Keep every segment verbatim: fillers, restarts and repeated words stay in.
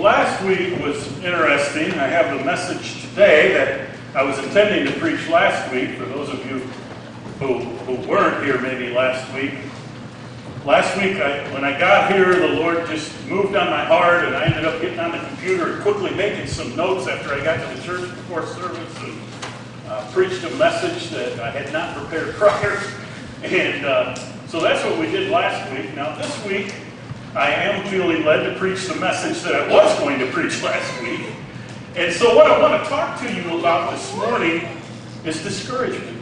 last week was interesting. I have a message today that I was intending to preach last week, for those of you who, who weren't here maybe last week. Last week, I, when I got here, the Lord just moved on my heart, and I ended up getting on the computer and quickly making some notes after I got to the church before service and uh, preached a message that I had not prepared prior. And uh, so that's what we did last week. Now this week, I am feeling led to preach the message that I was going to preach last week. And so what I want to talk to you about this morning is discouragement.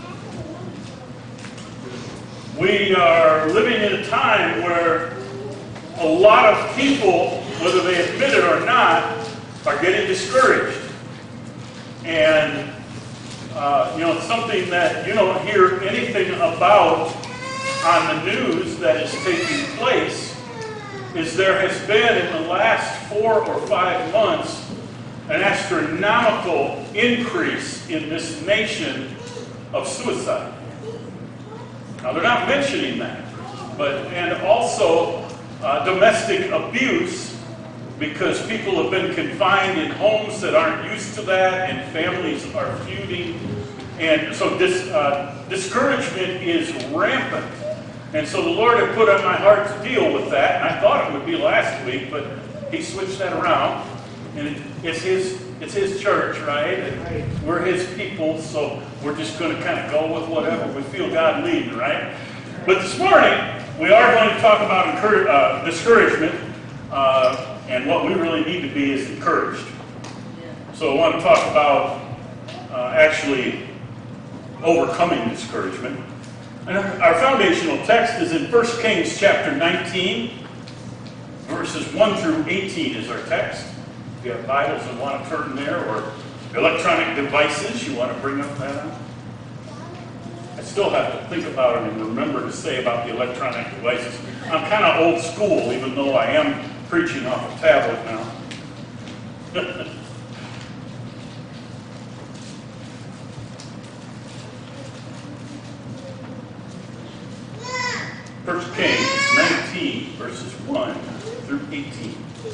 We are living in a time where a lot of people, whether they admit it or not, are getting discouraged. And, uh, you know, it's something that you don't hear anything about on the news that is taking place is there has been in the last four or five months an astronomical increase in this nation of suicide. Now they're not mentioning that, but and also uh, domestic abuse, because people have been confined in homes that aren't used to that, and families are feuding, and so this uh, discouragement is rampant. And so the Lord had put on my heart to deal with that, and I thought it would be last week, but He switched that around. And it, it's His it's His church, right? And we're His people, so we're just going to kind of go with whatever we feel God leading, right? But this morning, we are going to talk about encourage, uh, discouragement, uh, and what we really need to be is encouraged. So I want to talk about uh, actually overcoming discouragement. And our foundational text is in First Kings chapter nineteen, verses one through eighteen is our text. If you have Bibles and want to turn there, or electronic devices, you want to bring up that on. I still have to think about it and remember to say about the electronic devices. I'm kind of old school, even though I am preaching off a tablet now. First Kings nineteen, verses one through eighteen.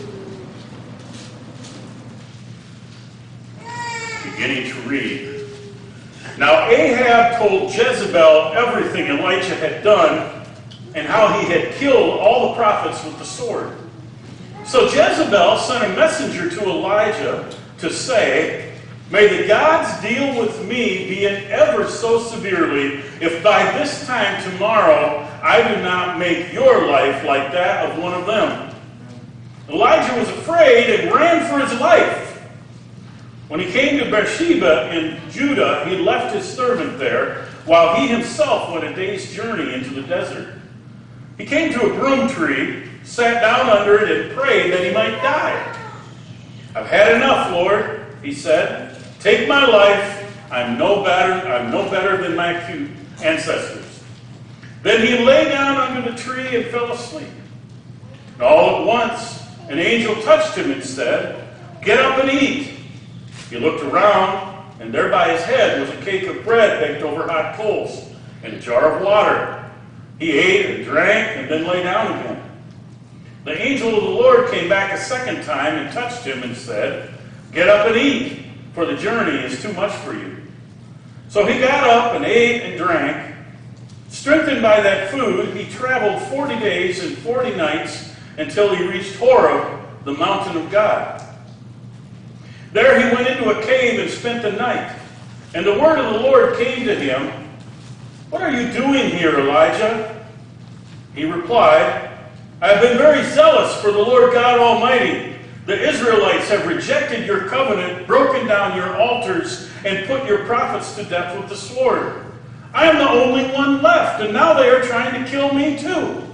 Beginning to read. Now Ahab told Jezebel everything Elijah had done, and how he had killed all the prophets with the sword. So Jezebel sent a messenger to Elijah to say, "May the gods deal with me, be it ever so severely, if by this time tomorrow I do not make your life like that of one of them." Elijah was afraid and ran for his life. When he came to Beersheba in Judah, he left his servant there, while he himself went a day's journey into the desert. He came to a broom tree, sat down under it, and prayed that he might die. "I've had enough, Lord," he said. "Take my life. I'm no better, I'm no better than my ancestors." Then he lay down under the tree and fell asleep. And all at once, an angel touched him and said, "Get up and eat." He looked around, and there by his head was a cake of bread baked over hot coals and a jar of water. He ate and drank and then lay down again. The angel of the Lord came back a second time and touched him and said, "Get up and eat, for the journey is too much for you." So he got up and ate and drank. Strengthened by that food, he traveled forty days and forty nights until he reached Horeb, the mountain of God. There he went into a cave and spent the night. And the word of the Lord came to him, "What are you doing here, Elijah?" He replied, "I have been very zealous for the Lord God Almighty. The Israelites have rejected your covenant, broken down your altars, and put your prophets to death with the sword. I am the only one left, and now they are trying to kill me too."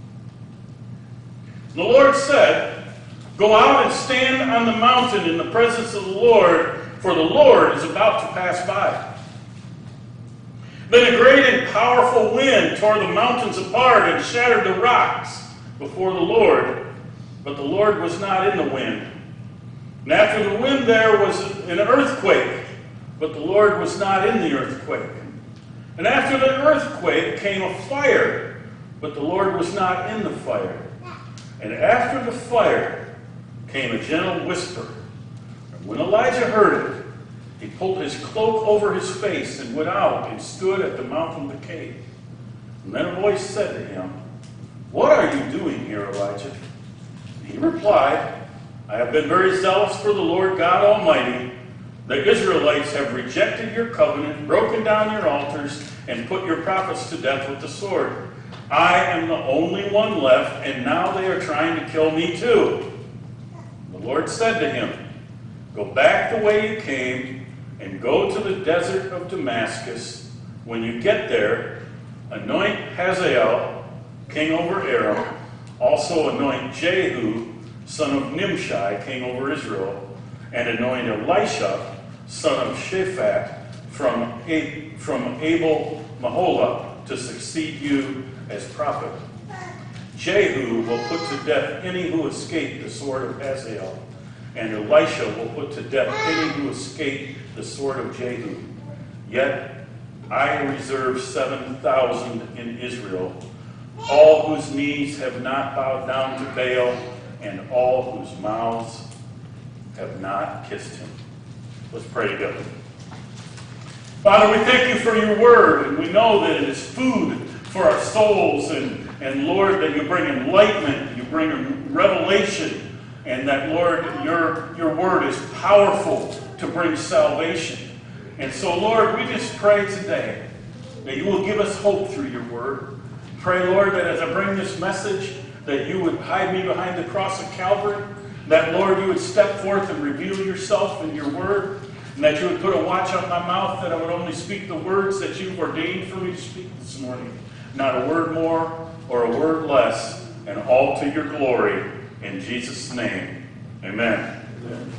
The Lord said, "Go out and stand on the mountain in the presence of the Lord, for the Lord is about to pass by." Then a great and powerful wind tore the mountains apart and shattered the rocks before the Lord, but the Lord was not in the wind. And after the wind there was an earthquake, but the Lord was not in the earthquake. And after the earthquake came a fire, but the Lord was not in the fire. And after the fire came a gentle whisper. And when Elijah heard it, he pulled his cloak over his face and went out and stood at the mouth of the cave. And then a voice said to him, "What are you doing here, Elijah?" And he replied, "I have been very zealous for the Lord God Almighty. The Israelites have rejected your covenant, broken down your altars, and put your prophets to death with the sword. I am the only one left, and now they are trying to kill me too." The Lord said to him, "Go back the way you came, and go to the desert of Damascus. When you get there, anoint Hazael, king over Aram. Also anoint Jehu, son of Nimshi, king over Israel. And anoint Elisha, son of Shaphat, from, A- from Abel Maholah, to succeed you as prophet. Jehu will put to death any who escape the sword of Hazael, and Elisha will put to death any who escape the sword of Jehu. Yet I reserve seven thousand in Israel, all whose knees have not bowed down to Baal, and all whose mouths have not kissed him." Let's pray together. Father, we thank you for your word, and we know that it is food for our souls, and, and Lord, that you bring enlightenment, you bring revelation, and that, Lord, your, your word is powerful to bring salvation. And so, Lord, we just pray today that you will give us hope through your word. Pray, Lord, that as I bring this message, that you would hide me behind the cross of Calvary, that, Lord, you would step forth and reveal yourself in your word, and that you would put a watch on my mouth, that I would only speak the words that you've ordained for me to speak this morning. Not a word more or a word less, and all to your glory. In Jesus' name, amen. Amen.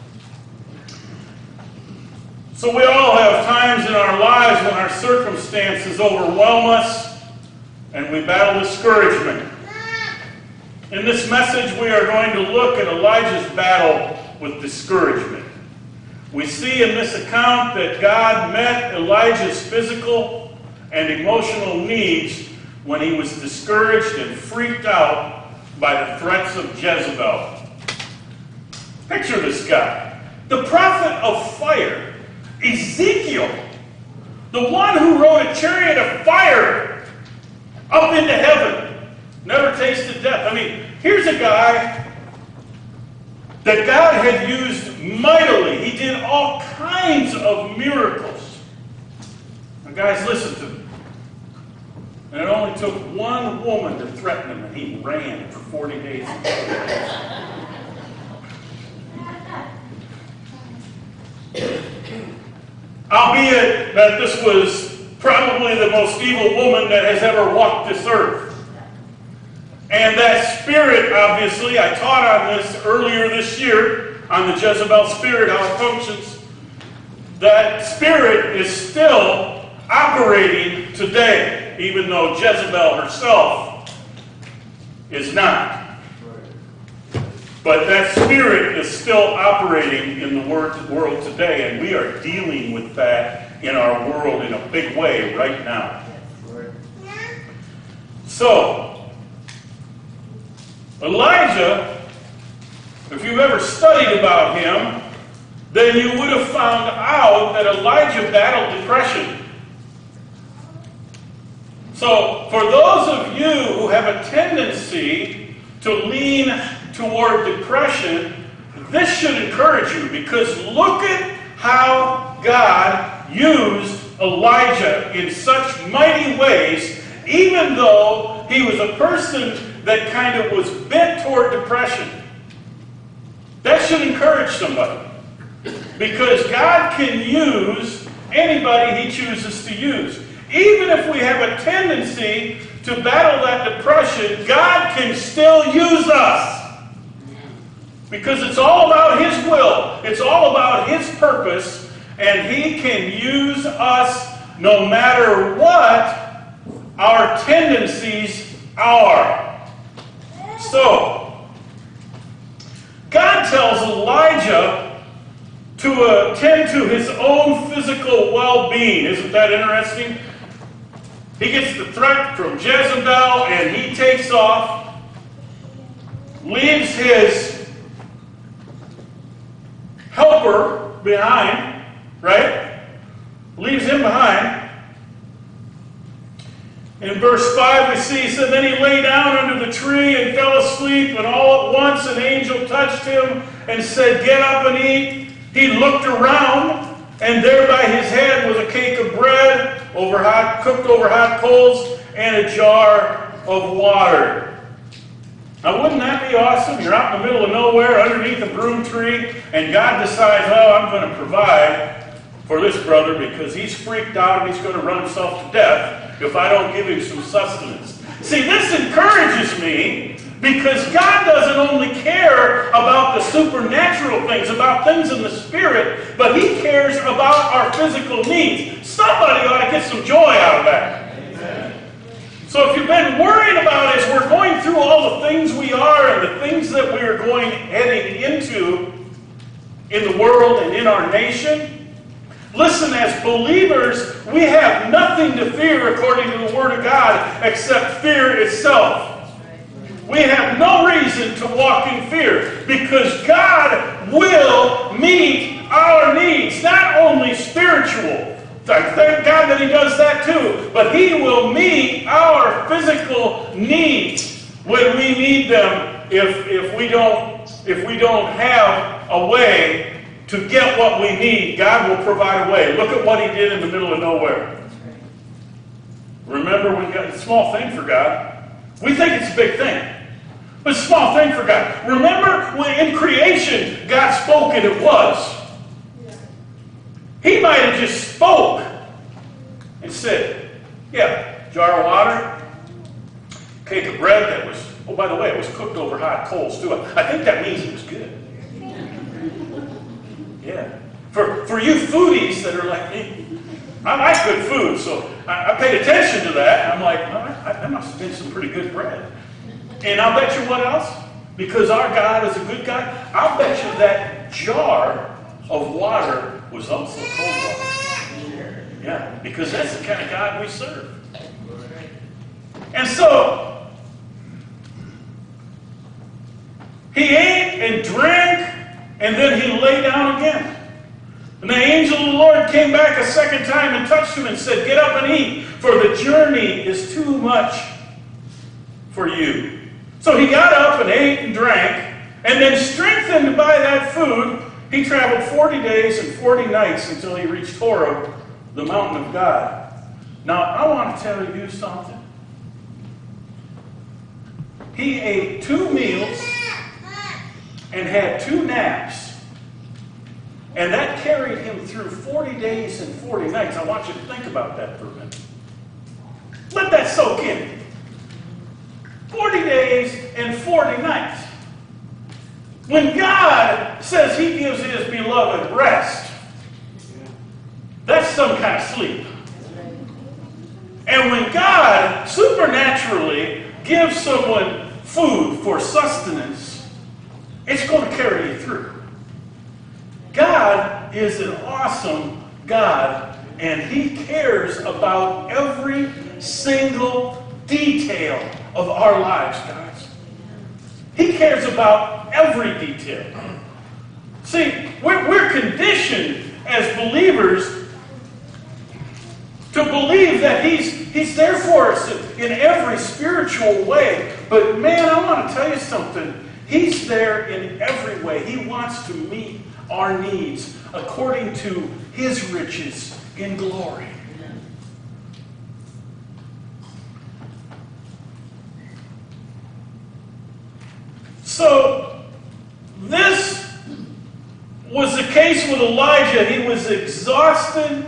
So we all have times in our lives when our circumstances overwhelm us and we battle discouragement. In this message, we are going to look at Elijah's battle with discouragement. We see in this account that God met Elijah's physical and emotional needs when he was discouraged and freaked out by the threats of Jezebel. Picture this guy, the prophet of fire, Ezekiel, the one who rode a chariot of fire up into heaven, never tasted death. I mean, here's a guy that God had used mightily. He did all kinds of miracles. Now, guys, listen to me. And it only took one woman to threaten him, and he ran for forty days. Albeit that this was probably the most evil woman that has ever walked this earth. And that spirit, obviously, I taught on this earlier this year, on the Jezebel spirit, how it functions. That spirit is still operating today, even though Jezebel herself is not. But that spirit is still operating in the world today, and we are dealing with that in our world in a big way right now. So, Elijah, if you've ever studied about him, then you would have found out that Elijah battled depression. So, for those of you who have a tendency to lean toward depression, this should encourage you, because look at how God used Elijah in such mighty ways, even though he was a person that kind of was bent toward depression. That should encourage somebody, because God can use anybody he chooses to use. Even if we have a tendency to battle that depression, God can still use us. Because it's all about his will. It's all about his purpose. And he can use us no matter what our tendencies are. So, God tells Elijah to attend to his own physical well-being. Isn't that interesting? He gets the threat from Jezebel and he takes off, leaves his behind, right? Leaves him behind. In verse five we see, so then he lay down under the tree and fell asleep, and all at once an angel touched him and said, get up and eat. He looked around, and there by his head was a cake of bread, over hot, cooked over hot coals, and a jar of water. Now, wouldn't that be awesome? You're out in the middle of nowhere, underneath a broom tree, and God decides, well, I'm going to provide for this brother because he's freaked out and he's going to run himself to death if I don't give him some sustenance. See, this encourages me because God doesn't only care about the supernatural things, about things in the spirit, but he cares about our physical needs. Somebody ought to get some joy out of that. So if you've been worried about as we're going through all the things we are and the things that we are going heading into in the world and in our nation, listen, as believers, we have nothing to fear according to the Word of God except fear itself. We have no reason to walk in fear because God will meet our needs, not only spiritual. Thank God that he does that too. But he will meet our physical needs when we need them if, if, we don't, if we don't have a way to get what we need. God will provide a way. Look at what he did in the middle of nowhere. Remember, we got a small thing for God. We think it's a big thing. But it's a small thing for God. Remember, when in creation, God spoke and it was. He might have just spoke and said, yeah, jar of water, cake of bread that was, oh, by the way, it was cooked over hot coals too. I think that means it was good. Yeah. For, for you foodies that are like me, I like good food, so I, I paid attention to that. I'm like, well, I, that must have been some pretty good bread. And I'll bet you what else? Because our God is a good God, I'll bet you that jar of water was also cold water. Yeah, because that's the kind of God we serve. And so, he ate and drank, and then he lay down again. And the angel of the Lord came back a second time and touched him and said, get up and eat, for the journey is too much for you. So he got up and ate and drank, and then strengthened by that food, he traveled forty days and forty nights until he reached Horeb, the mountain of God. Now, I want to tell you something. He ate two meals and had two naps. And that carried him through forty days and forty nights. I want you to think about that for a minute. Let that soak in. forty days and forty nights. When God says he gives his beloved rest, that's some kind of sleep. And when God supernaturally gives someone food for sustenance, it's going to carry you through. God is an awesome God, and he cares about every single detail of our lives, guys. He cares about every detail. See, we're, we're conditioned as believers to believe that he's, he's there for us in every spiritual way. But man, I want to tell you something. He's there in every way. He wants to meet our needs according to his riches in glory. So, this was the case with Elijah. He was exhausted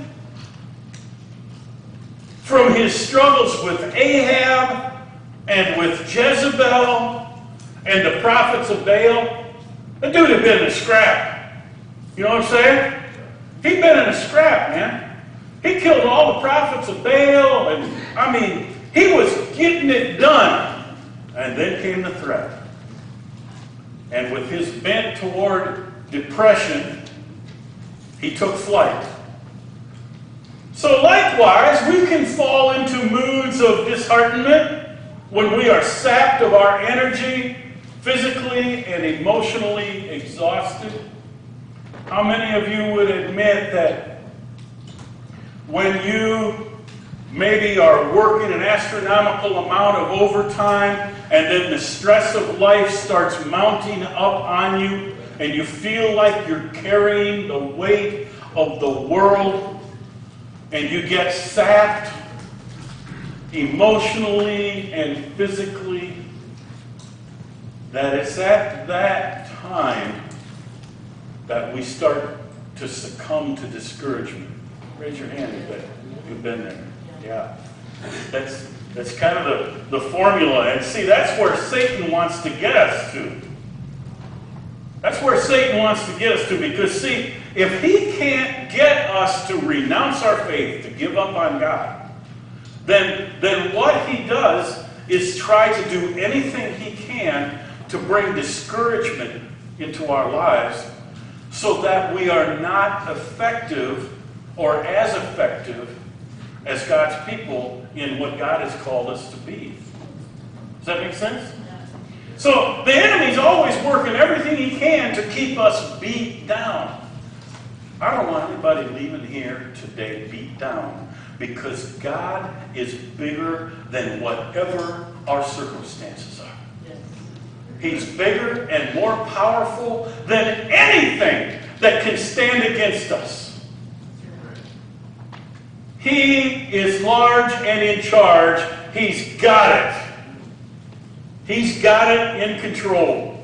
from his struggles with Ahab and with Jezebel and the prophets of Baal. The dude had been in a scrap. You know what I'm saying? He'd been in a scrap, man. He killed all the prophets of Baal, and I mean, he was getting it done. And then came the threat. And with his bent toward depression, he took flight. So likewise, we can fall into moods of disheartenment when we are sapped of our energy, physically and emotionally exhausted. How many of you would admit that when you maybe are working an astronomical amount of overtime and then the stress of life starts mounting up on you and you feel like you're carrying the weight of the world and you get sapped emotionally and physically, that it's at that time that we start to succumb to discouragement? Raise your hand if that, you've been there. Yeah. That's that's kind of the, the formula. And see, that's where Satan wants to get us to. That's where Satan wants to get us to, because see, if he can't get us to renounce our faith, to give up on God, then, then what he does is try to do anything he can to bring discouragement into our lives so that we are not effective or as effective as God's people in what God has called us to be. Does that make sense? So the enemy's always working everything he can to keep us beat down. I don't want anybody leaving here today beat down, because God is bigger than whatever our circumstances are. He's bigger and more powerful than anything that can stand against us. He is large and in charge. He's got it. He's got it in control.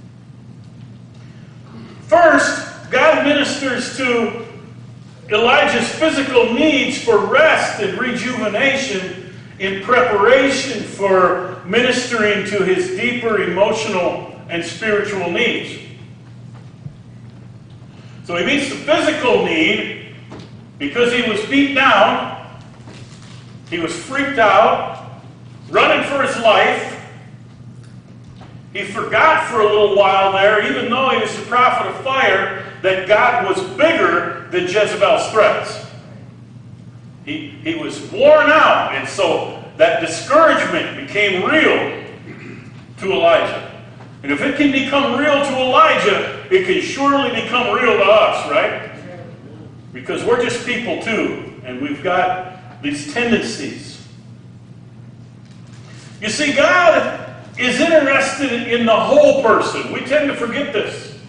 First, God ministers to Elijah's physical needs for rest and rejuvenation in preparation for ministering to his deeper emotional and spiritual needs. So he meets the physical need because he was beat down, he was freaked out, running for his life. He forgot for a little while there, even though he was the prophet of fire, that God was bigger than Jezebel's threats. He, he was worn out, and so that discouragement became real to Elijah. And if it can become real to Elijah, it can surely become real to us, right? Because we're just people too, and we've got these tendencies. You see, God is interested in the whole person. We tend to forget this.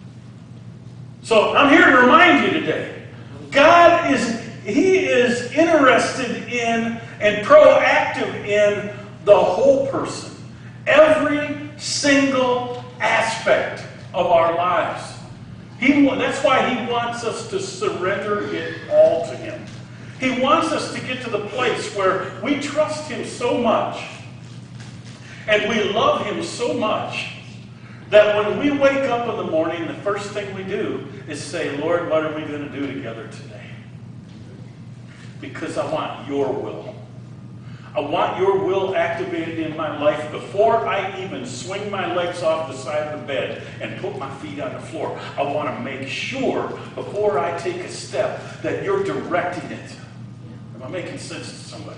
So I'm here to remind you today, God is, He is interested in and proactive in the whole person. Every single aspect of our lives. He, that's why He wants us to surrender it all to Him. He wants us to get to the place where we trust Him so much and we love Him so much that when we wake up in the morning, the first thing we do is say, Lord, what are we going to do together today? Because I want your will. I want your will activated in my life before I even swing my legs off the side of the bed and put my feet on the floor. I want to make sure before I take a step that you're directing it. Am I making sense to somebody?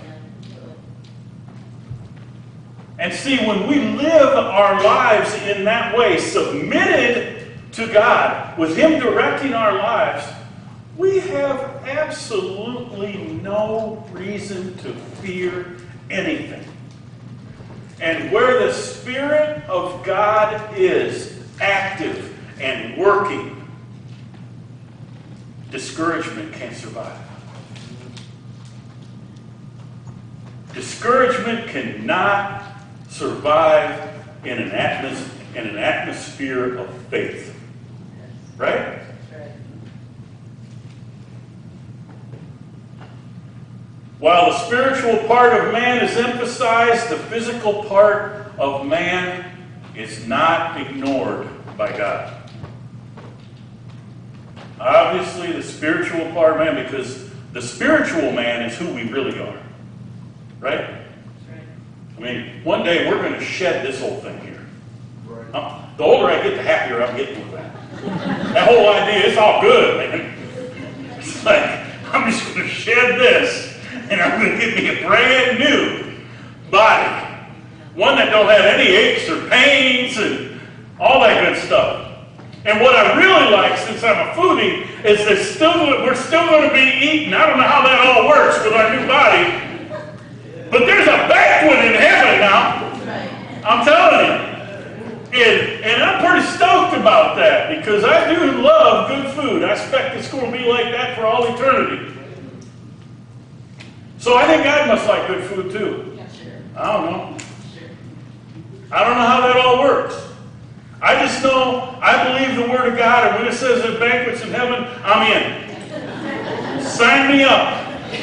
And see, when we live our lives in that way, submitted to God, with Him directing our lives, we have absolutely no reason to fear anything. And where the Spirit of God is active and working, discouragement can't survive. Discouragement cannot survive in an atmos- in an atmosphere of faith. Right? While the spiritual part of man is emphasized, the physical part of man is not ignored by God. Obviously, the spiritual part of man, because the spiritual man is who we really are. Right? I mean, one day we're going to shed this whole thing here. Uh, the older I get, the happier I'm getting with that. That whole idea, it's all good, man. It's like, I'm just going to shed this, and I'm going to get me a brand new body. One that don't have any aches or pains and all that good stuff. And what I really like, since I'm a foodie, is that still, we're still going to be eating. I don't know how that all works with our new body. But there's a banquet in heaven now. I'm telling you. And, and I'm pretty stoked about that because I do love good food. I expect it's going to be like that for all eternity. So I think God must like good food too. I don't know. I don't know how that all works. I just know I believe the Word of God, and when it says that banquets in heaven, I'm in. Sign me up.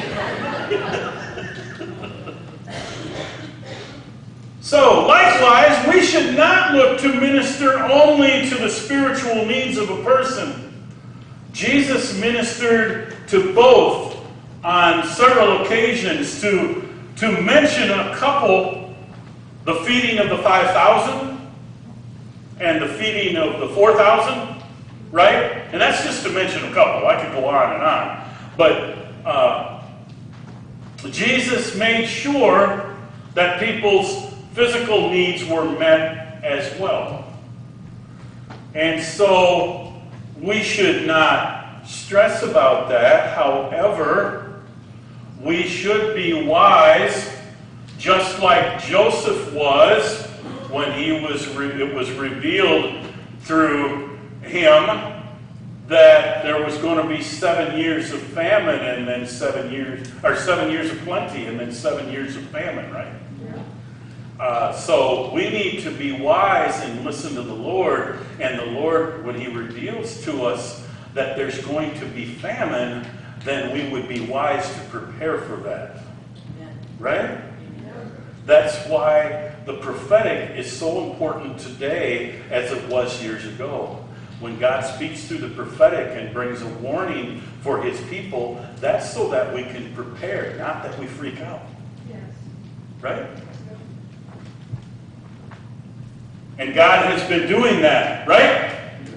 So, likewise, we should not look to minister only to the spiritual needs of a person. Jesus ministered to both on several occasions. To, to mention a couple, the feeding of the five thousand and the feeding of the four thousand, right? And that's just to mention a couple. I could go on and on. But uh, Jesus made sure that people's physical needs were met as well. And so we should not stress about that. However, we should be wise, just like Joseph was when he was re- it was revealed through him that there was going to be seven years of famine and then seven years, or seven years of plenty and then seven years of famine, right? Uh, so we need to be wise and listen to the Lord. And the Lord, when He reveals to us that there's going to be famine, then we would be wise to prepare for that. Right? That's why the prophetic is so important today as it was years ago. When God speaks through the prophetic and brings a warning for His people, that's so that we can prepare, not that we freak out. Yes. Right? And God has been doing that, right?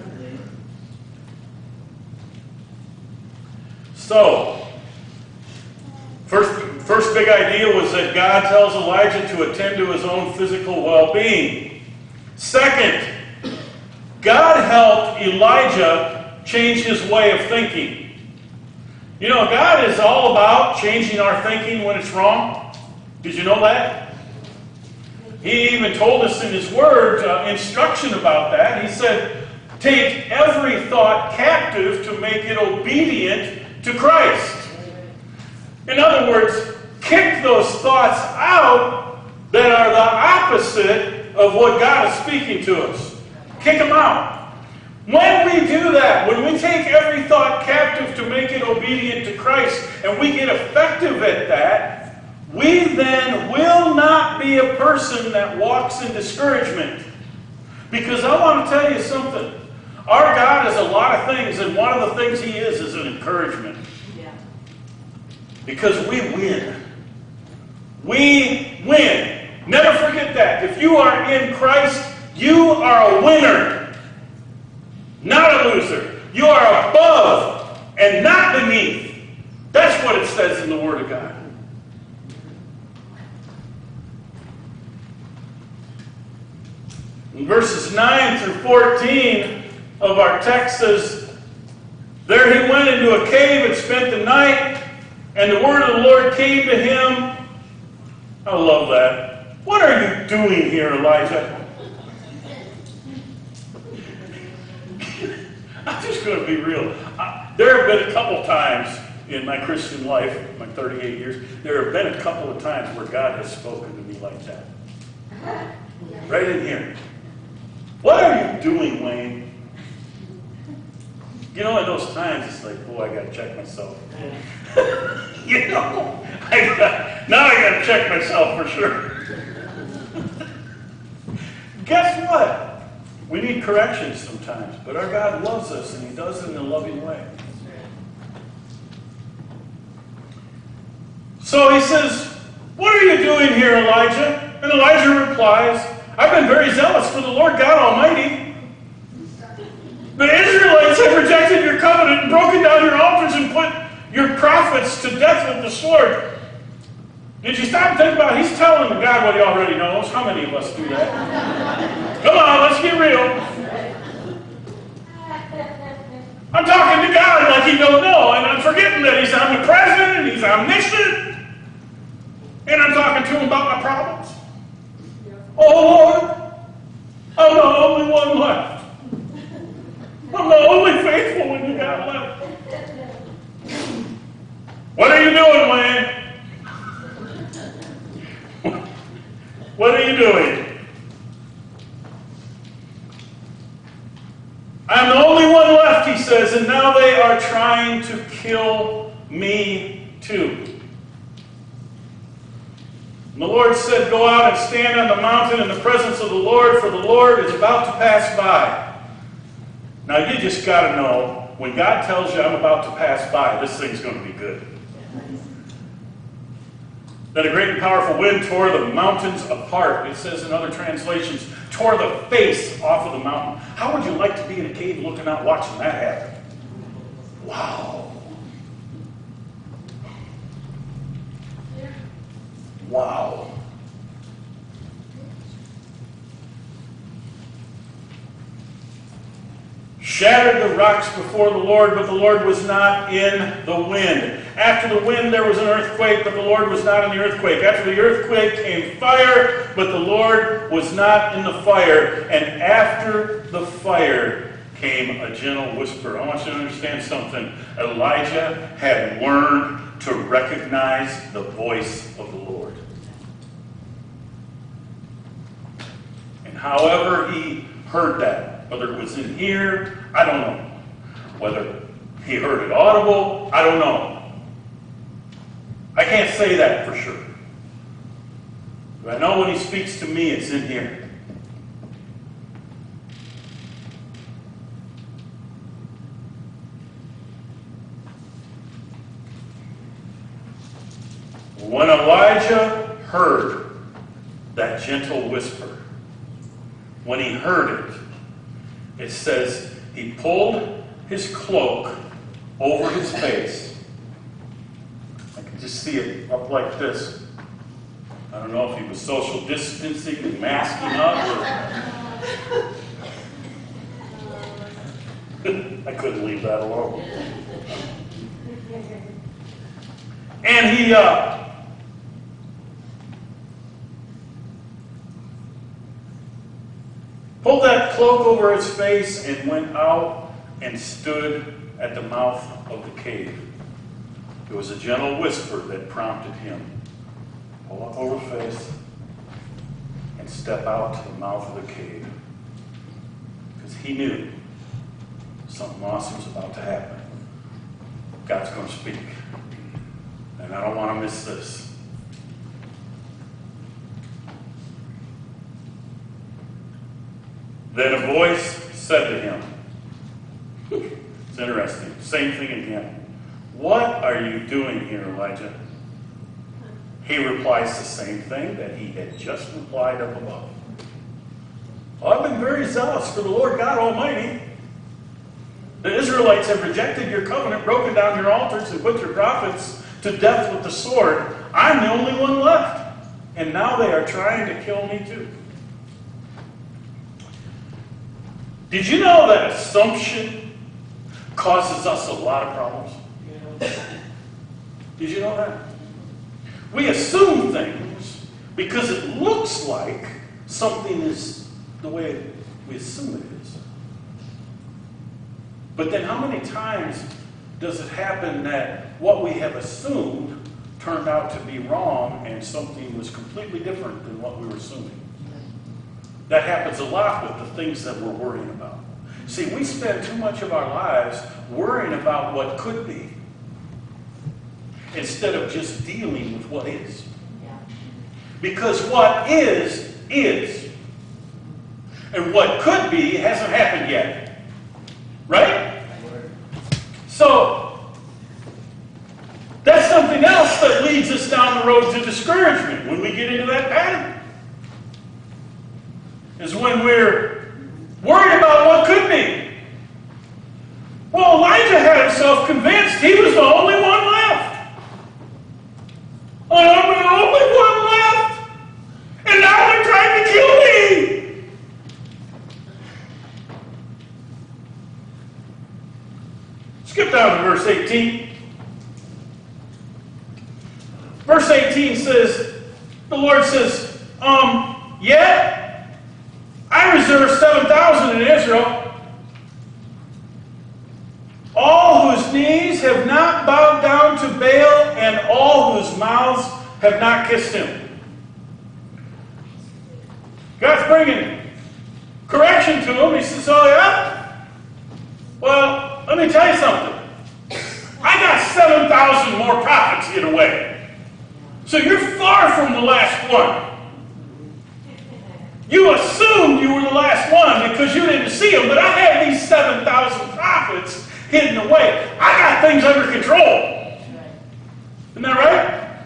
So, first, first big idea was that God tells Elijah to attend to his own physical well-being. Second, God helped Elijah change his way of thinking. You know, God is all about changing our thinking when it's wrong. Did you know that? He even told us in His Word uh, instruction about that. He said, take every thought captive to make it obedient to Christ. In other words, kick those thoughts out that are the opposite of what God is speaking to us. Kick them out. When we do that, when we take every thought captive to make it obedient to Christ, and we get effective at that, we then will not be a person that walks in discouragement. Because I want to tell you something. Our God is a lot of things, and one of the things He is is an encouragement. Yeah. Because we win. We win. Never forget that. If you are in Christ, you are a winner. Not a loser. You are above and not beneath. That's what it says in the Word of God. In verses nine through fourteen of our text says, there he went into a cave and spent the night, and the word of the Lord came to him. I love that. What are you doing here, Elijah? I'm just going to be real. I, there have been a couple times in my Christian life, my thirty-eight years, there have been a couple of times where God has spoken to me like that. Right in here. What are you doing, Wayne? You know, in those times, it's like, boy, I got to check myself. You know, I got, now I got to check myself for sure. Guess what? We need corrections sometimes, but our God loves us, and He does it in a loving way. So He says, what are you doing here, Elijah? And Elijah replies, I've been very zealous for the Lord God Almighty. The Israelites have rejected your covenant and broken down your altars and put your prophets to death with the sword. Did you stop and think about it? He's telling God what He already knows. How many of us do that? Come on, let's get real. like he don't know, and I'm forgetting that he's omnipresent and he's omniscient. And I'm talking to him about my problems. Oh Lord, I'm the only one left. I'm the only faithful one you got left. What are you doing, Wayne? What are you doing? I'm the only one left, he says, and now they are trying to kill me too. And the Lord said, go out and stand on the mountain in the presence of the Lord, for the Lord is about to pass by. Now you just got to know, when God tells you I'm about to pass by, this thing's going to be good. Then a great and powerful wind tore the mountains apart. It says in other translations, tore the face off of the mountain. How would you like to be in a cave looking out watching that happen? Wow. Wow. Shattered the rocks before the Lord, but the Lord was not in the wind. After the wind there was an earthquake, but the Lord was not in the earthquake. After the earthquake came fire, but the Lord was not in the fire. And after the fire came a gentle whisper. I want you to understand something. Elijah had learned to recognize the voice of the Lord. And however he heard that, whether it was in here, I don't know. Whether he heard it audible, I don't know. I can't say that for sure. But I know when he speaks to me, it's in here. When Elijah heard that gentle whisper, when he heard it, it says he pulled his cloak over his face. I can just see it up like this. I don't know if he was social distancing and masking up or... I couldn't leave that alone. And he uh, pulled that cloak over his face and went out and stood at the mouth of the cave. It was a gentle whisper that prompted him. Pull up over his face and step out to the mouth of the cave. Because he knew something awesome was about to happen. God's going to speak. And I don't want to miss this. Then a voice said to him, it's interesting, same thing again. What are you doing here, Elijah? He replies the same thing that he had just replied up above. Well, I've been very zealous for the Lord God Almighty. The Israelites have rejected your covenant, broken down your altars, and put your prophets to death with the sword. I'm the only one left. And now they are trying to kill me too. Did you know that assumption causes us a lot of problems? Did you know that? We assume things because it looks like something is the way we assume it is. But then how many times does it happen that what we have assumed turned out to be wrong and something was completely different than what we were assuming? That happens a lot with the things that we're worrying about. See, we spend too much of our lives worrying about what could be instead of just dealing with what is. Because what is, is. And what could be hasn't happened yet. Right? So, that's something else that leads us down the road to discouragement when we get into that pattern. Is when we're worried about what could be. Well, Elijah had himself convinced he was the only one left. I'm the only one left. And now they're trying to kill me. Skip down to verse eighteen. Verse eighteen says, the Lord says, um, yet I reserve seven thousand in Israel, all whose knees have not bowed down to Baal, and all whose mouths have not kissed him. God's bringing correction to him. He says, oh yeah? Well, let me tell you something. I got seven thousand more prophets hid away. So you're far from the last one. You assumed you were the last one because you didn't see them, but I had these seven thousand prophets hidden away. I got things under control. Isn't that right?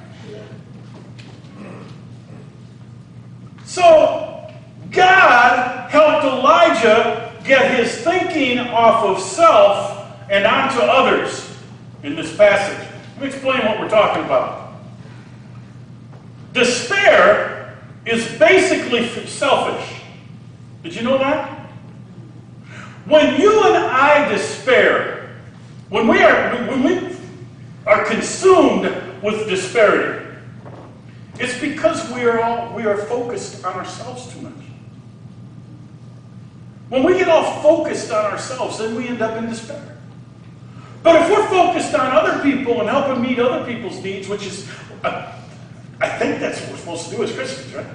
So God helped Elijah get his thinking off of self and onto others in this passage. Let me explain what we're talking about. Despair is basically selfish. Did you know that? When you and I despair, when we are when we are consumed with despair, it's because we are all we are focused on ourselves too much. When we get all focused on ourselves, then we end up in despair. But if we're focused on other people and helping meet other people's needs, which is uh, I think that's what we're supposed to do as Christians, right?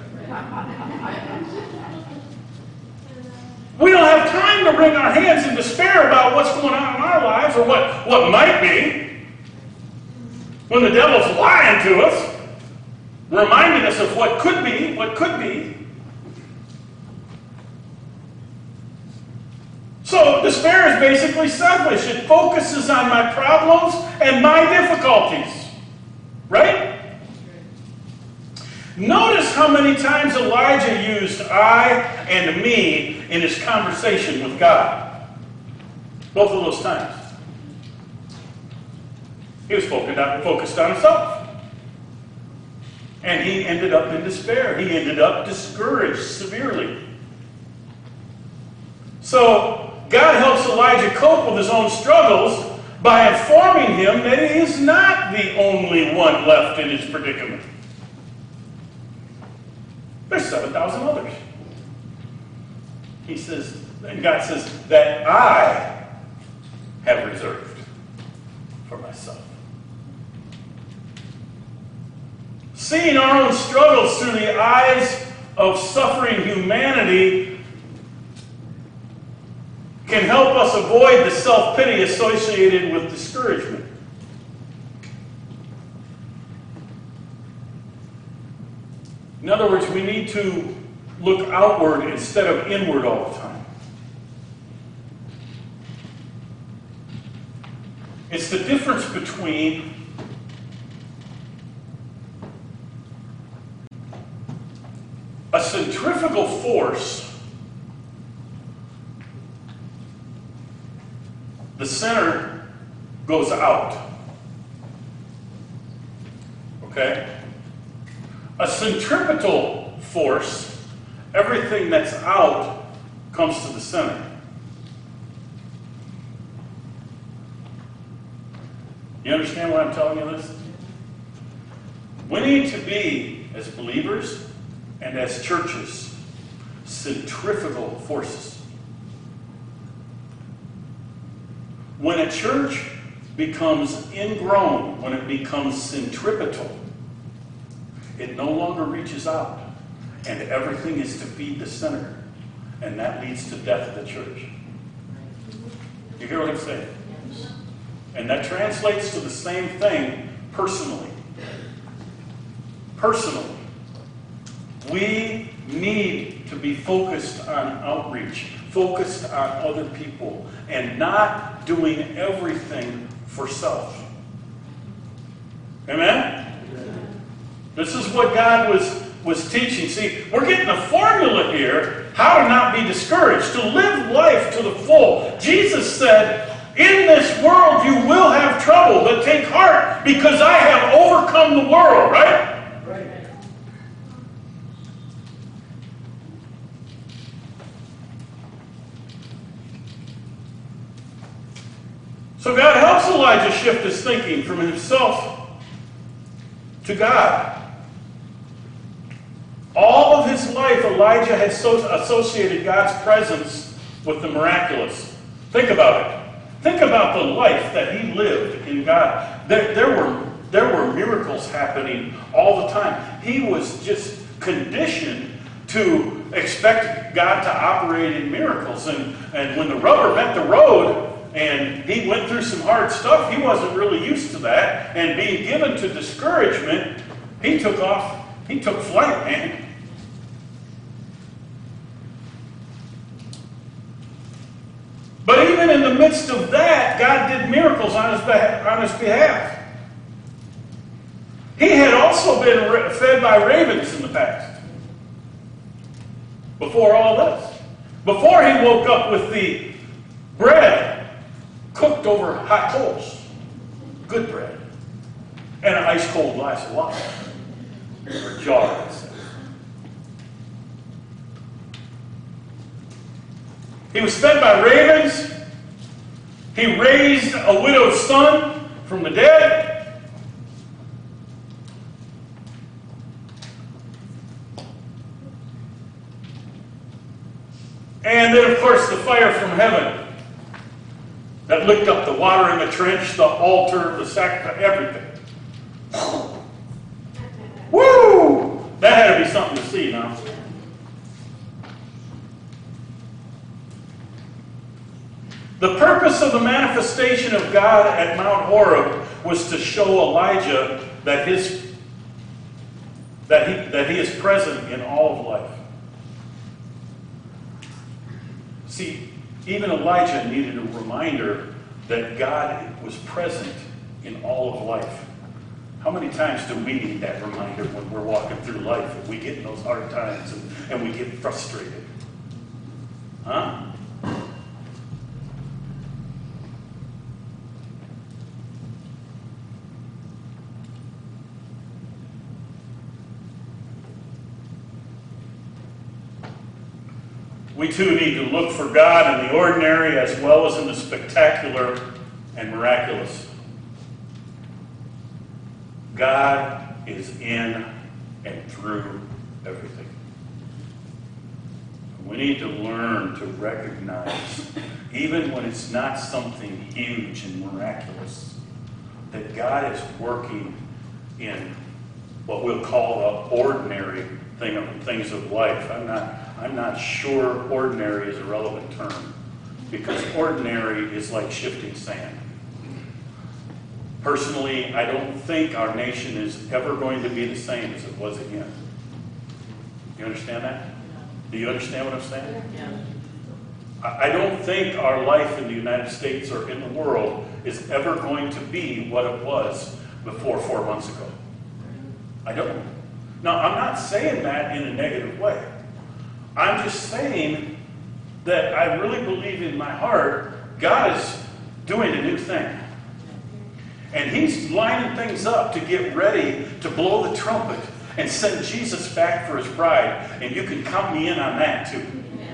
We don't have time to wring our hands in despair about what's going on in our lives or what, what might be. When the devil's lying to us, reminding us of what could be, what could be. So despair is basically selfish. It focuses on my problems and my difficulties. Right? Notice how many times Elijah used I and me in his conversation with God. Both of those times. He was focused on, focused on himself. And he ended up in despair. He ended up discouraged severely. So God helps Elijah cope with his own struggles by informing him that he is not the only one left in his predicament. There's seven thousand others. He says, and God says, that I have reserved for myself. Seeing our own struggles through the eyes of suffering humanity can help us avoid the self-pity associated with discouragement. In other words, we need to look outward instead of inward all the time. It's the difference between a centrifugal force, the center goes out. Okay? A centripetal force, everything that's out comes to the center. You understand why I'm telling you this? We need to be, as believers and as churches, centrifugal forces. When a church becomes ingrown, when it becomes centripetal, it no longer reaches out, and everything is to feed the center, and that leads to death of the church. You hear what I'm saying? And that translates to the same thing personally. Personally, we need to be focused on outreach, focused on other people, and not doing everything for self. Amen? This is what God was, was teaching. See, we're getting a formula here how to not be discouraged, to live life to the full. Jesus said, in this world you will have trouble, but take heart because I have overcome the world, right? Right. So God helps Elijah shift his thinking from himself to God. All of his life, Elijah had so associated God's presence with the miraculous. Think about it. Think about the life that he lived in God. There, there were, there were miracles happening all the time. He was just conditioned to expect God to operate in miracles. And, and when the rubber met the road and he went through some hard stuff, he wasn't really used to that. And being given to discouragement, he took off, he took flight, man. But even in the midst of that, God did miracles on his behalf. On his behalf. He had also been fed by ravens in the past. Before all this. Before he woke up with the bread cooked over hot coals. Good bread. And an ice cold glass of water. Or jar, it says. He was fed by ravens. He raised a widow's son from the dead. And then, of course, the fire from heaven that licked up the water in the trench, the altar, the sacrifice, everything. Woo! That had to be something to see now. The purpose of the manifestation of God at Mount Horeb was to show Elijah that his that he that he is present in all of life. See, even Elijah needed a reminder that God was present in all of life. How many times do we need that reminder when we're walking through life and we get in those hard times and, and we get frustrated? Huh? We too need to look for God in the ordinary as well as in the spectacular and miraculous. God is in and through everything. We need to learn to recognize, even when it's not something huge and miraculous, that God is working in what we'll call the ordinary thing of things of life. I'm not I'm not sure ordinary is a relevant term, because ordinary is like shifting sand. Personally, I don't think our nation is ever going to be the same as it was again. You understand that? Do you understand what I'm saying? Yeah. I don't think our life in the United States or in the world is ever going to be what it was before four months ago. I don't. Now, I'm not saying that in a negative way. I'm just saying that I really believe in my heart God is doing a new thing. And he's lining things up to get ready to blow the trumpet and send Jesus back for his bride. And you can count me in on that too.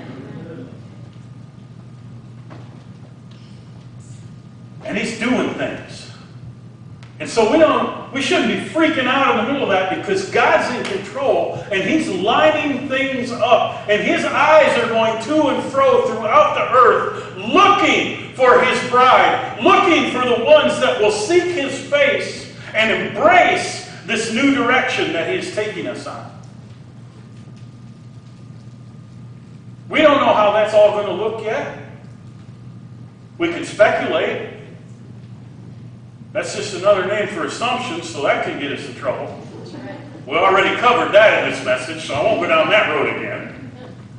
And he's doing things. And so we don't, we shouldn't be freaking out in the middle of that, because God's in control and he's lining things up. And his eyes are going to and fro throughout the earth, looking for his bride, looking for the ones that will seek his face and embrace this new direction that he is taking us on. We don't know how that's all going to look yet. We can speculate. That's just another name for assumptions, so that can get us in trouble. We already covered that in this message, so I won't go down that road again.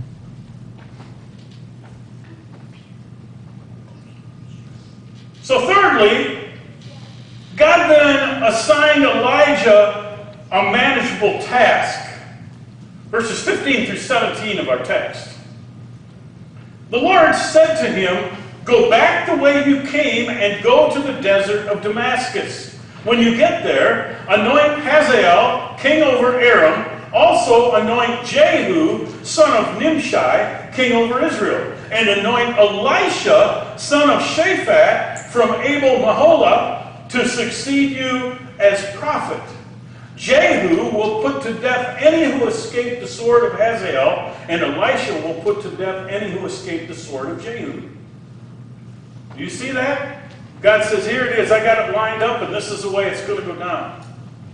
So thirdly, God then assigned Elijah a manageable task. Verses fifteen through seventeen of our text. The Lord said to him, "Go back the way you came and go to the desert of Damascus. When you get there, anoint Hazael, king over Aram. Also anoint Jehu, son of Nimshi, king over Israel. and anoint Elisha, son of Shaphat, from Abel-Maholah, to succeed you as prophet. Jehu will put to death any who escaped the sword of Hazael, and Elisha will put to death any who escaped the sword of Jehu. Do you see that? God says, here it is, I got it lined up, and this is the way it's going to go down.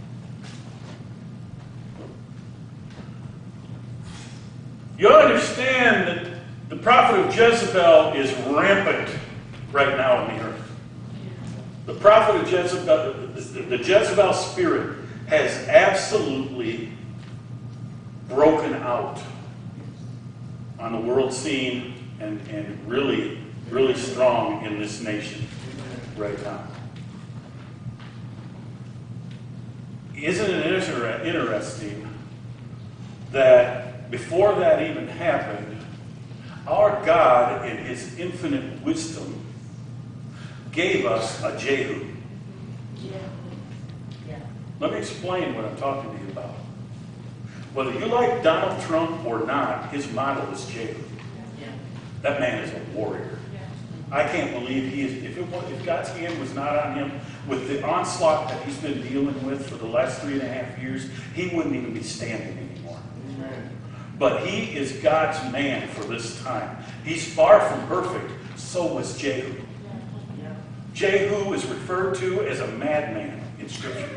You understand that the prophet of Jezebel is rampant right now in the earth. The prophet of Jezebel, the Jezebel spirit has absolutely broken out on the world scene and, and really, really strong in this nation right now. Isn't it inter- interesting that before that even happened, our God in his infinite wisdom gave us a Jehu. Yeah. Yeah. Let me explain what I'm talking to you about. Whether you like Donald Trump or not, his model is Jehu. Yeah. That man is a warrior. Yeah. I can't believe he is, if, it was, if God's hand was not on him, with the onslaught that he's been dealing with for the last three and a half years, he wouldn't even be standing anymore. Amen. But he is God's man for this time. He's far from perfect. So was Jehu. Yeah. Jehu is referred to as a madman in Scripture.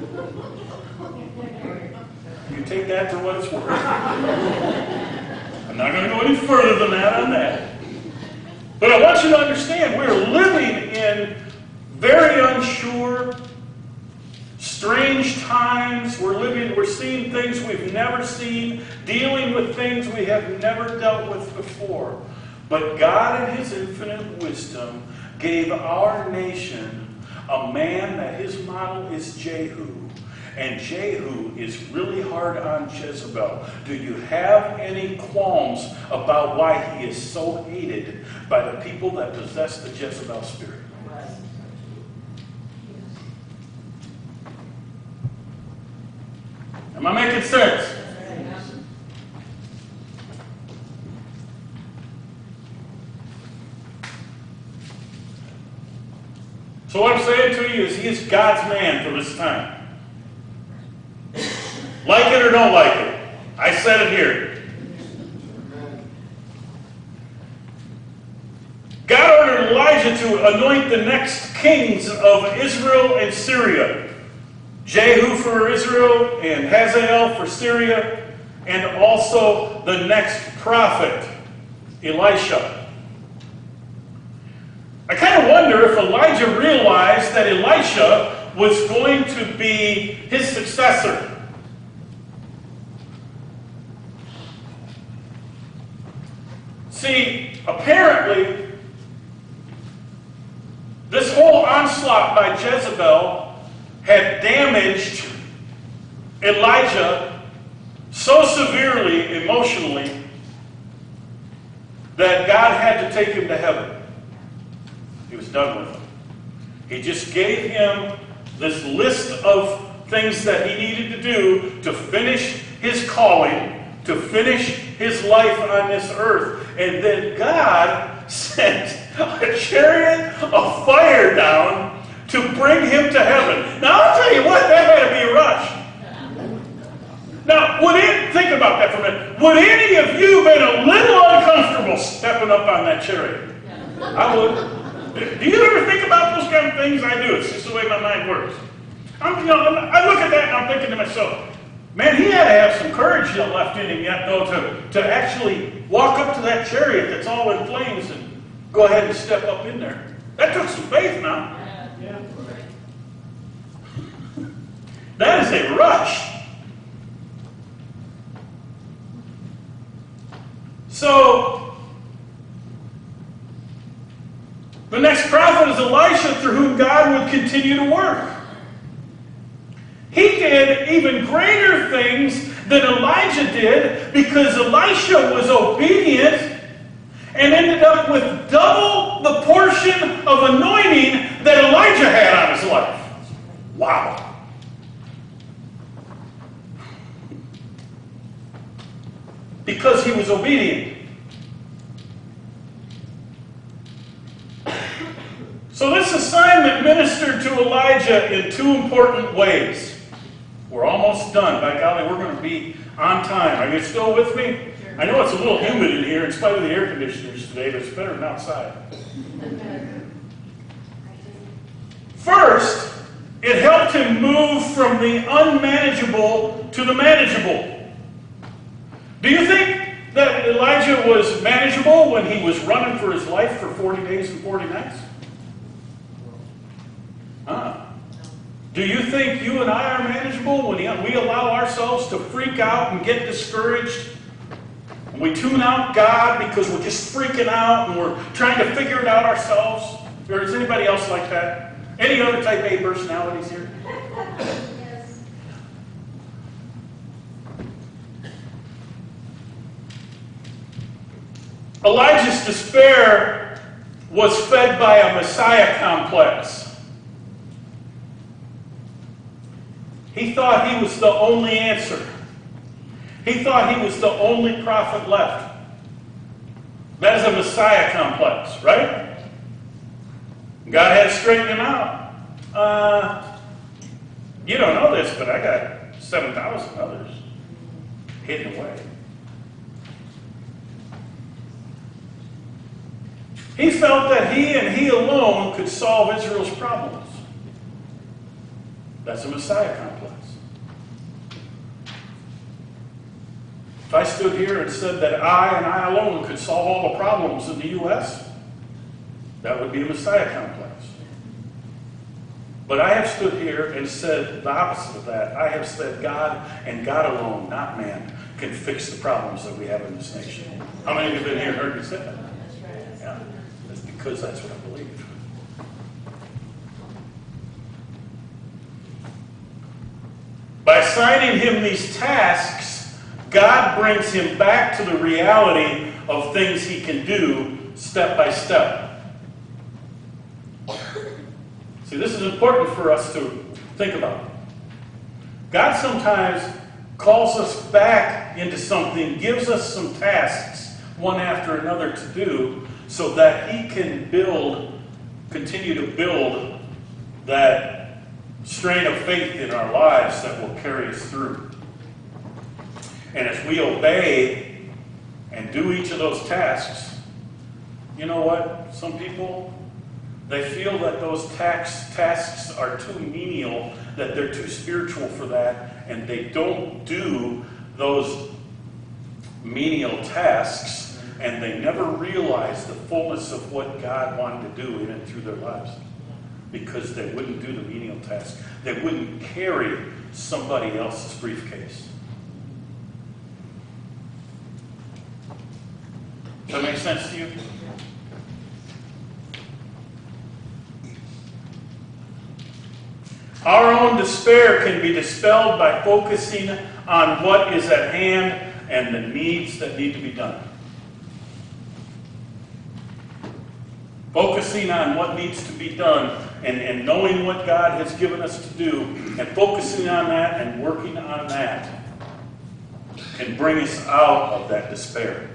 You take that for what it's worth. I'm not going to go any further than that on that. But I want you to understand, we're living in very unsure, strange times. We're living, we're seeing things we've never seen, dealing with things we have never dealt with before. But God in his infinite wisdom gave our nation a man that his model is Jehu. And Jehu is really hard on Jezebel. Do you have any qualms about why he is so hated by the people that possess the Jezebel spirit? Am I making sense? So what I'm saying to you is he is God's man for this time. Like it or don't like it. I said it here. God ordered Elijah to anoint the next kings of Israel and Syria. Jehu for Israel and Hazael for Syria, and also the next prophet, Elisha. I kind of wonder if Elijah realized that Elisha was going to be his successor. See, apparently, this whole onslaught by Jezebel had damaged Elijah so severely emotionally that God had to take him to heaven. He was done with him. He just gave him this list of things that he needed to do to finish his calling, to finish his life on this earth. And then God sent a chariot of fire down to bring him to heaven. Now, I'll tell you what, that had to be a rush. Now, would it, think about that for a minute. Would any of you been a little uncomfortable stepping up on that chariot? I would. Do you ever think about those kind of things? I do. It's just the way my mind works. I'm, you know, I look at that and I'm thinking to myself, man, he had to have some courage left in him yet, though, to, to actually walk up to that chariot that's all in flames and go ahead and step up in there. That took some faith now. Yeah. That is a rush. So, the next prophet is Elisha, through whom God would continue to work. He did even greater things than Elijah did because Elisha was obedient and ended up with double the portion of anointing that Elijah had on his life. Wow. Because he was obedient. So this assignment ministered to Elijah in two important ways. We're almost done. By golly, we're going to be on time. Are you still with me? I know it's a little humid in here in spite of the air conditioners today, but it's better than outside. First, it helped him move from the unmanageable to the manageable. Do you think that Elijah was manageable when he was running for his life for forty days and forty nights? Huh? Do you think you and I are manageable when we allow ourselves to freak out and get discouraged? And we tune out God because we're just freaking out and we're trying to figure it out ourselves? Or is anybody else like that? Any other type A personalities here? Yes. Elijah's despair was fed by a Messiah complex. He thought he was the only answer. He thought he was the only prophet left. That is a Messiah complex, right? God had to straighten him out. Uh, you don't know this, but I got seven thousand others hidden away. He felt that he and he alone could solve Israel's problems. That's a Messiah complex. If I stood here and said that I and I alone could solve all the problems in the U S, that would be a Messiah complex. But I have stood here and said the opposite of that. I have said God and God alone, not man, can fix the problems that we have in this nation. How many of you have been here and heard me say that? That's right. Yeah, that's because that's what I believe. By assigning him these tasks, God brings him back to the reality of things he can do step by step. See, this is important for us to think about. God sometimes calls us back into something, gives us some tasks, one after another to do, so that he can build, continue to build that strain of faith in our lives that will carry us through. And as we obey and do each of those tasks, you know what? Some people, they feel that those tax, tasks are too menial, that they're too spiritual for that, and they don't do those menial tasks, and they never realize the fullness of what God wanted to do in and through their lives. Because they wouldn't do the menial task. They wouldn't carry somebody else's briefcase. Does that make sense to you? Our own despair can be dispelled by focusing on what is at hand and the needs that need to be done. Focusing on what needs to be done and, and knowing what God has given us to do and focusing on that and working on that can bring us out of that despair.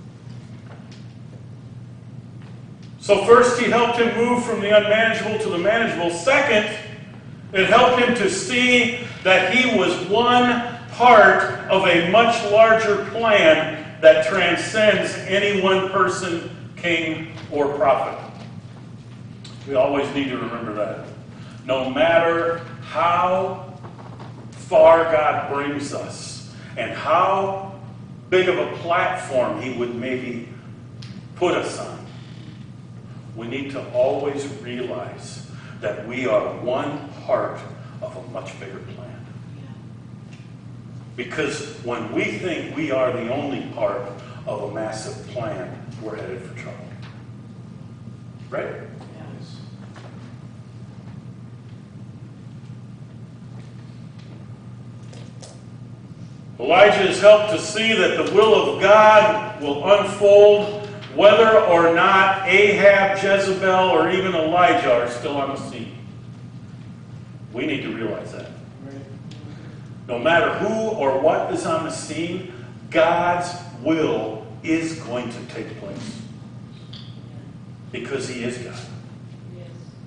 So first, he helped him move from the unmanageable to the manageable. Second, it helped him to see that he was one part of a much larger plan that transcends any one person, king, or prophet. We always need to remember that. No matter how far God brings us and how big of a platform he would maybe put us on, we need to always realize that we are one part of a much bigger plan. Because when we think we are the only part of a massive plan, we're headed for trouble. Right? Yes. Elijah is helped to see that the will of God will unfold whether or not Ahab, Jezebel, or even Elijah are still on the scene. We need to realize that. No matter who or what is on the scene, God's will is going to take place. Because he is God. Yes.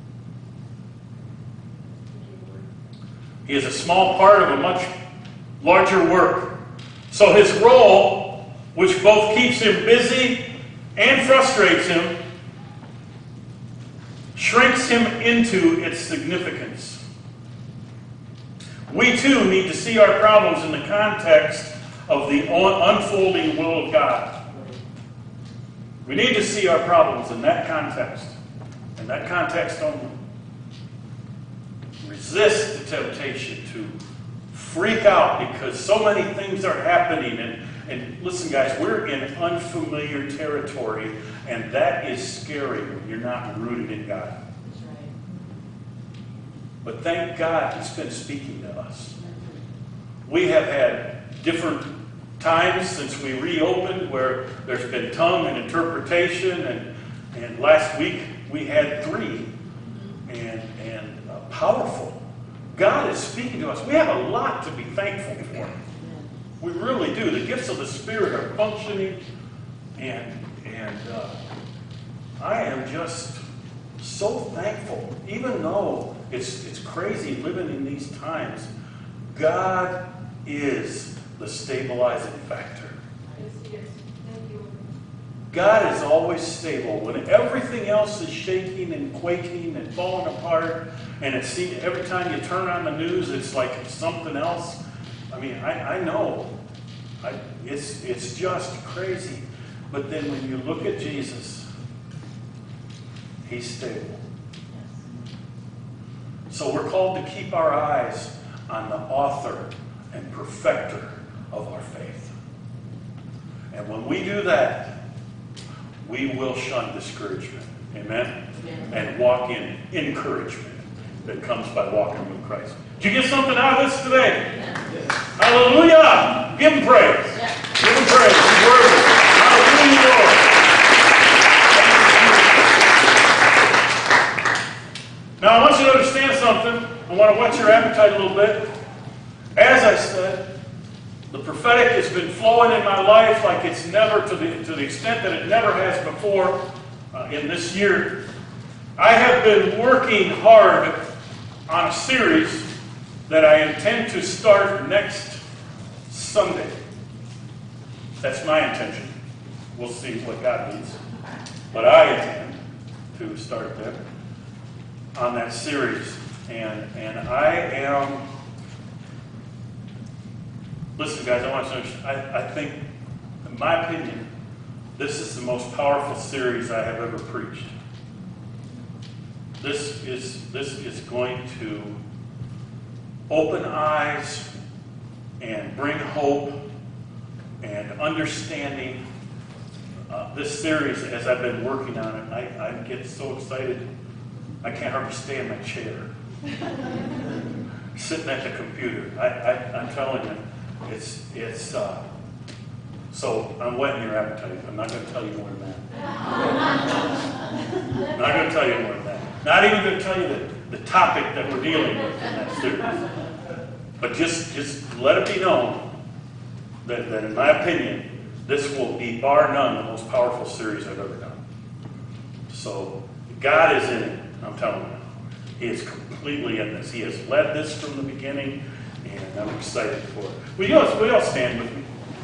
He is a small part of a much larger work. So his role, which both keeps him busy and frustrates him, shrinks him into its significance. We too need to see our problems in the context of the unfolding will of God. We need to see our problems in that context, in that context only. Resist the temptation to freak out because so many things are happening. And, and listen, guys, we're in unfamiliar territory, and that is scary when you're not rooted in God. That's right. But thank God He's been speaking to us. We have had different times since we reopened where there's been tongue and interpretation, and, and last week we had three, and, and uh, powerful. God is speaking to us. We have a lot to be thankful for. We really do. The gifts of the Spirit are functioning, and, and uh, I am just so thankful. Even though it's, it's crazy living in these times, God is the stabilizing factor. Yes, yes. Thank you. God is always stable. When everything else is shaking and quaking and falling apart, and it seems every time you turn on the news, it's like it's something else. I mean, I, I know. I, it's, it's just crazy. But then when you look at Jesus, He's stable. So we're called to keep our eyes on the author and perfecter of our faith. And when we do that, we will shun discouragement. Amen? Amen. And walk in encouragement that comes by walking with Christ. Did you get something out of this today? Yeah. Hallelujah! Give Him praise. Yeah. Give Him praise. He's worthy. Hallelujah, Lord. Now, I want you to understand something. I want to whet your appetite a little bit. As I said, the prophetic has been flowing in my life like it's never, to the, to the extent that it never has before uh, in this year. I have been working hard on a series that I intend to start next Sunday. That's my intention. We'll see what God needs. But I intend to start that on that series. And, and I am... Listen, guys, I want to understand. I, I think, in my opinion, this is the most powerful series I have ever preached. This is, this is going to open eyes and bring hope and understanding. Uh, this series, as I've been working on it, I, I get so excited, I can't hardly stay in my chair. Sitting at the computer. I, I, I'm telling you, it's, it's uh, so I'm whetting your appetite. I'm not going to tell you more than that. I'm not going to tell you more than that. Not even going to tell you the, the topic that we're dealing with in that series. But just, just let it be known that, that, in my opinion, this will be, bar none, the most powerful series I've ever done. So, God is in it, I'm telling you. He is completely in this. He has led this from the beginning, and I'm excited for it. Will you all, will you all stand with me?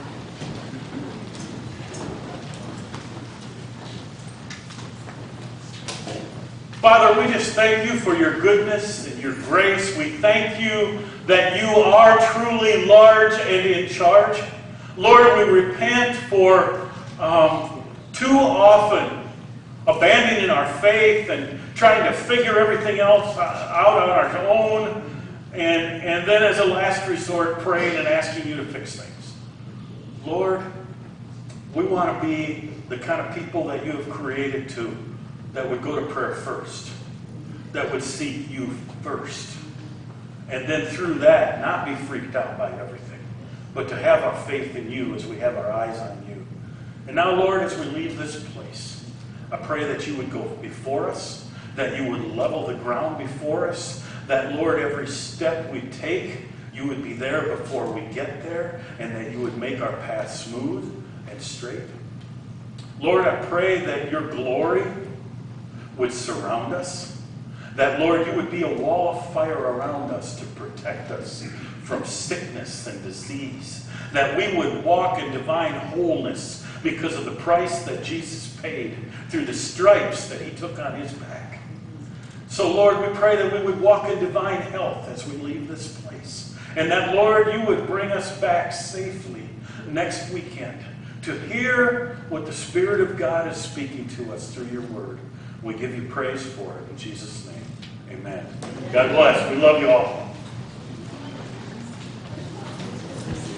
Father, we just thank you for your goodness and your grace. We thank you that you are truly large and in charge. Lord, we repent for um, too often abandoning our faith and trying to figure everything else out on our own, and, and then as a last resort, praying and asking you to fix things. Lord, we want to be the kind of people that you have created to, that would go to prayer first, that would seek you first, and then through that, not be freaked out by everything, but to have our faith in you as we have our eyes on you. And now, Lord, as we leave this place, I pray that you would go before us, that you would level the ground before us, that, Lord, every step we take, you would be there before we get there, and that you would make our path smooth and straight. Lord, I pray that your glory would surround us, That, Lord, you would be a wall of fire around us to protect us from sickness and disease. That we would walk in divine wholeness because of the price that Jesus paid through the stripes that he took on his back. So, Lord, we pray that we would walk in divine health as we leave this place. And that, Lord, you would bring us back safely next weekend to hear what the Spirit of God is speaking to us through your word. We give you praise for it in Jesus' name. Amen. God bless. We love you all.